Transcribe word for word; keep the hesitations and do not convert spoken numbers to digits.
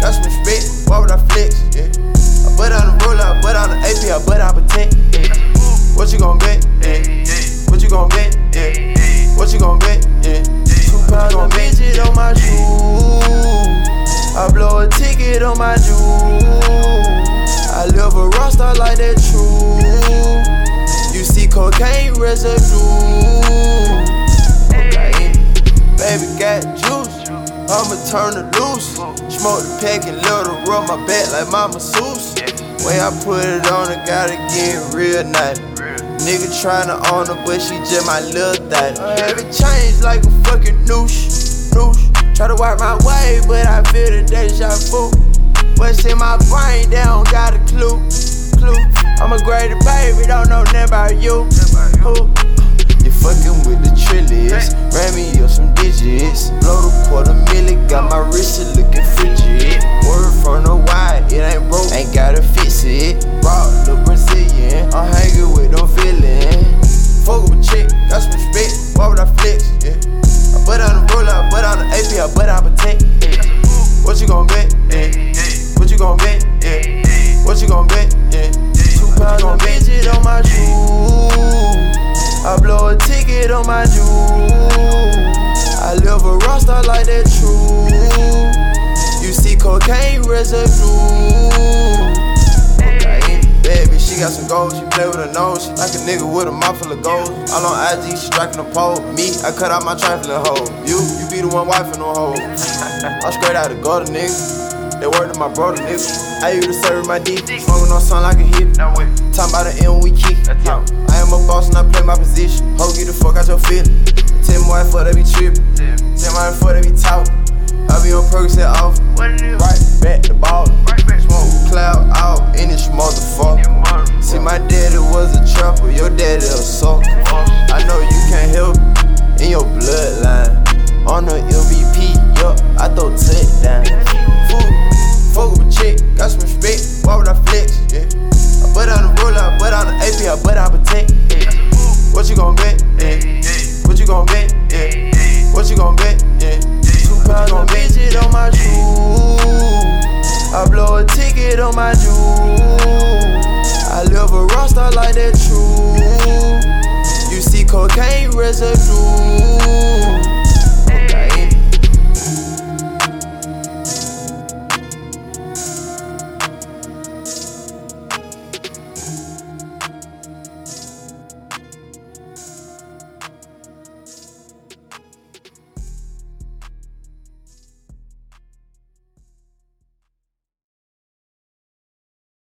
got some respect, why would I flex? Yeah. I butt on the roller, I butt on the A P, I butt on protect. Yeah. What you gon' bet? Yeah. What you gon' bet? Yeah. What you gon' bet? Yeah. Two pounds on midget on my shoe. I blow a ticket on my jewel. I live a rockstar like that true. You see cocaine residue. Okay, baby got juice. I'ma turn it loose. Smoke the pack and let her rub my back like my masseuse. Way I put it on her, gotta get real nice. Nigga tryna own her, but she just my little thotty. Every change like a fucking noosh, noosh. Try to wipe my way, but I feel the deja vu. What's in my brain, they don't got a clue, clue. I'm a great baby, don't know nothing about you. Who? You fucking with the trillies, ran me up some digits. Blow the quarter million, got my wrist looking frigid. Word from the wide, it ain't broke, ain't gotta fix it. Raw, look Brazilian, I'm hanging with no feelings. Fuck with a chick, got some respect, why would I flex? Yeah. I butt on the roller, I butt on the A P, I butt on protect. Yeah. What you gon' bet? Yeah. What you gon' bet? Yeah. What you gon' bet? Yeah. Two pounds on midget on my shoe. I blow a ticket on my jewel. I live a rockstar like that true. You see cocaine residue. Okay, baby, she got some gold. She play with her nose. She like a nigga with a mouth full of gold. All on I G, she striking a pole. Me, I cut out my trifling hoe. You, you be the one wife in no hoe. I'm straight out of gutter, nigga. They word to my brother, nigga. I used to serve my D. Smoking on something like a hit. Talking about the end when we kick. Yeah. I am a boss and I play my position. Ho, get the fuck out your feeling. Tell me why the fuck they be trippin'. Tell me why the fuck they be talkin'. I be on Percocet off. Right back the ball. Smoke cloud out in this motherfucker. See, my daddy was a trapper. Your daddy a sucker. I know you can't help it in your bloodline. On the M V P, yup, I throw touchdown. Fuck with a chick, got some respect, why would I flex? Yeah. I butt on the roller, I butt on the A P, I butt on protect. Yeah. What you gon' bet? Yeah. What you gon' bet? Yeah. What you gon' bet? Yeah. Two pounds on midget on my shoe. I blow a ticket on my jewel. I live a rockstar like that true. You see cocaine residue.